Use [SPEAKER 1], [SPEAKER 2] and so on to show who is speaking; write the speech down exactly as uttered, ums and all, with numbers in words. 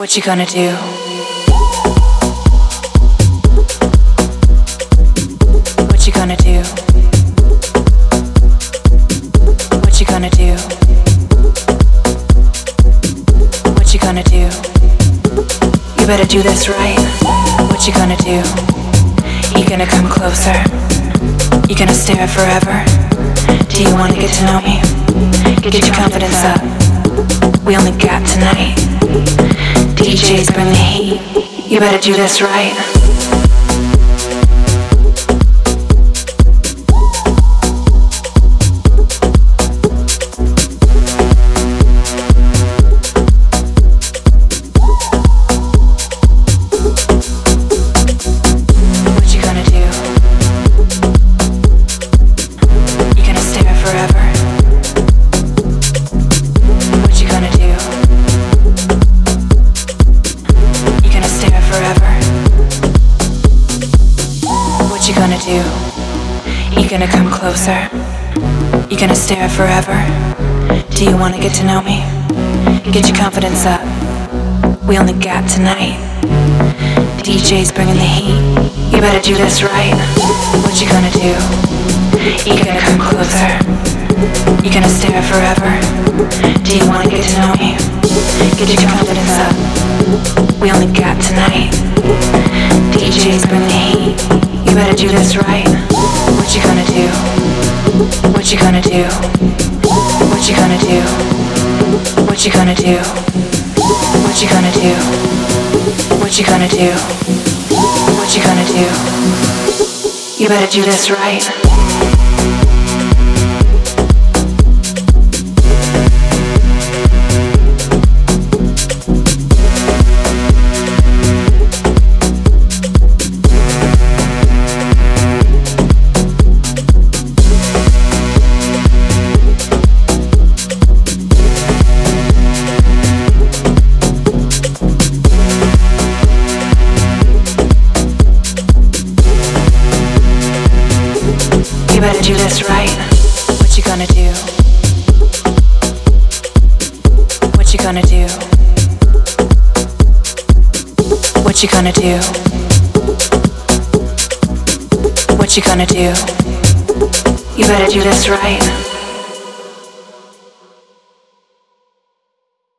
[SPEAKER 1] What you gonna do? What you gonna do? What you gonna do? What you gonna do? You better do this right. What you gonna do? You gonna come closer? You gonna stare forever? Do you wanna get to know me? Get your confidence up. We only got tonight. D Js bring the heat. You better do this right. Gonna come closer? You gonna stare forever? Do you wanna get to know me? Get your confidence up. We only got tonight. D Js bringing the heat. You better do this right. What you gonna do? You gonna come closer? You gonna stare forever? Do you wanna get to know me? Get your confidence up. We only got tonight. D Js bring the heat. You better do this right. What you gonna do? What you gonna do? What you gonna do? What you gonna do? What you gonna do? What you gonna do? What you gonna do? You better do this right. You better do this right. What you gonna do? What you gonna do? What you gonna do? What you gonna do? You better do this right.